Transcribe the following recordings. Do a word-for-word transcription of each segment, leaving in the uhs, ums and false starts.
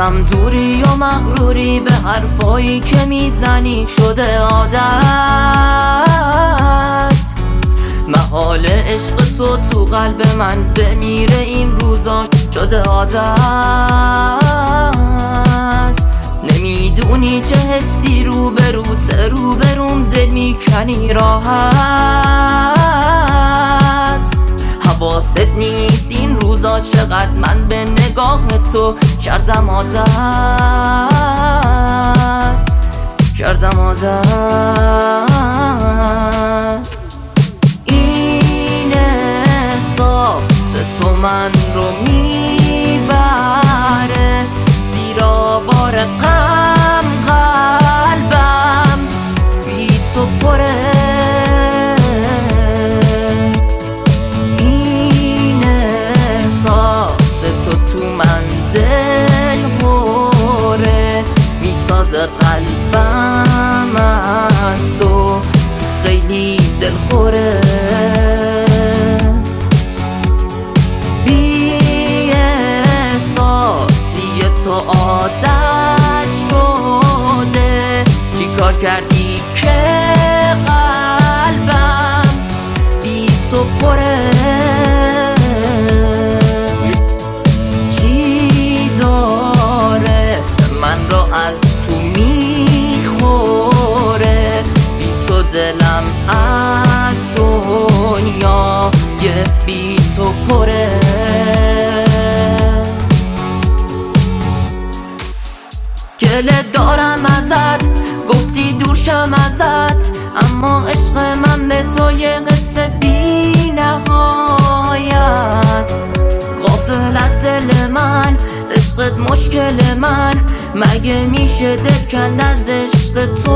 ازم دوری و مغروری، به حرفایی که میزنی شده عادت. محال عشق تو تو قلب من بمیره این روزا شده عادت. نمیدونی چه حسی رو بروت رو بروم دل میکنی راحت. حواست نیست این روزا چقدر من به نگاه تو کردم عادت، کردم عادت. این احساس تو من رو میبره زیرا بار غم، قلبم بی تو پره. این احساس تو تو من دل هوره میسازه قلبم از تو خیلی دلخوره. تو عادت شده چی کار کردی که قلبم بی تو پره؟ چی داره من را از تو میخوره؟ بی تو دلم از دنیا یه بی تو پره. گله دارم ازت گفتی دورشم ازت، اما عشق من به تو یه قصه بی نهایت. غافل از دل من عشقت مشکل من، مگه میشه دل کند از عشق تو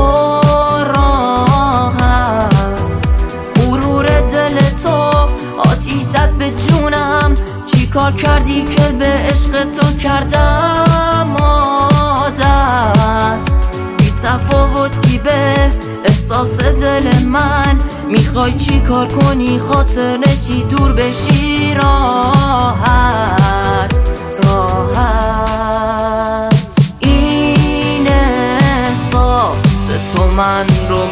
راحت؟ غرور دل تو آتیش زد به جونم، چی کار کردی که به عشق تو کردم عادت؟ بی تفاوتی به احساس دل من، میخوای چی کار کنی خاطرشی دور بشی راحت راحت. این احساس تو من رو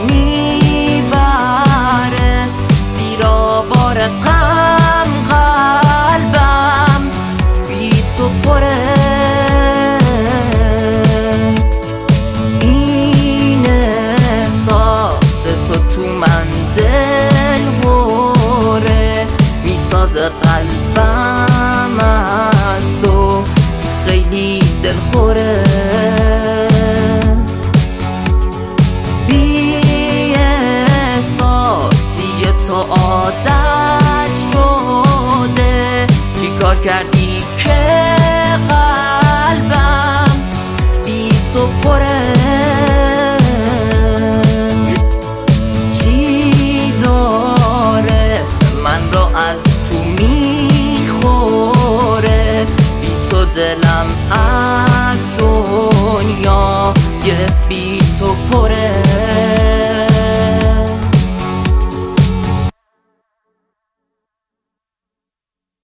میبره زیرا بار غم، قلبم بی تو پره. این احساس تو تو من دل هوره میسازه قلبم از تو خیلی دلخوره. بی احساسی تو عادت شده چی کار کردی که قلبم بی تو پره؟ چی داره من را از تو میخوره؟ بی تو دلم از دنیا یه بی